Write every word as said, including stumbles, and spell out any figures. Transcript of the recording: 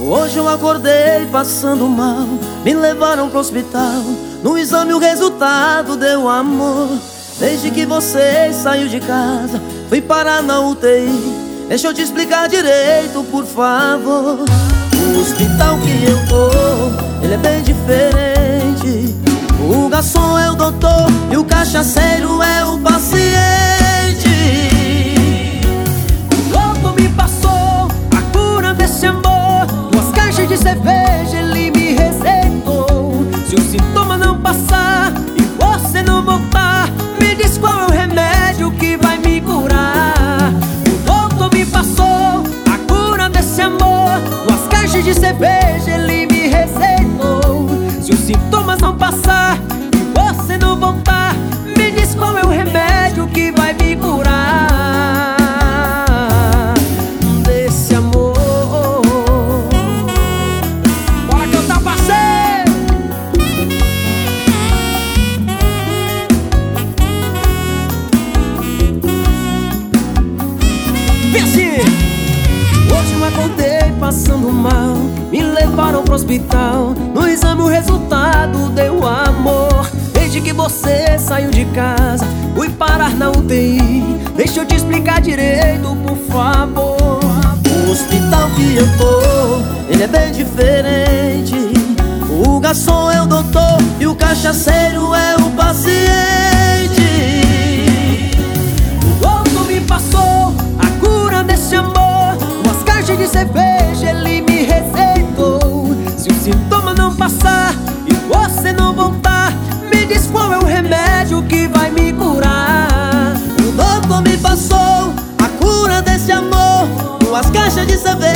Hoje eu acordei passando mal, me levaram pro hospital. No exame o resultado deu amor. Desde que você saiu de casa, fui parar na U T I. Deixa eu te explicar direito, por favor. O hospital que eu tô, ele é bem diferente. O garçom é o doutor e o cachaceiro é o paciente. O doutor me passou a cura desse amor. Duas caixas de cerveja ele me receitou. Se o sintoma não passar e você não voltar, me diz qual é o remédio que vai me curar. O doutor me passou a cura desse amor. Duas caixas de cerveja ele me receitou. Se os sintomas não passar e você não voltar, me diz qual é o remédio que vai me curar desse amor. Bora cantar, parceiro! Vem assim! Hoje eu acordei passando mal, me levaram pro hospital. No exame o resultado deu amor. Desde que você saiu de casa, fui parar na U T I. Deixa eu te explicar direito, por favor. O hospital que eu tô, ele é bem diferente. O garçom é o doutor e o cachaceiro é o paciente. O doutor me passou a cura desse amor. Duas caixas de cerveja ele me receitou. Se o sintoma não passar e você não voltar, me diz qual é o remédio que vai me curar. O doutor me passou a cura desse amor. Duas caixas de cerveja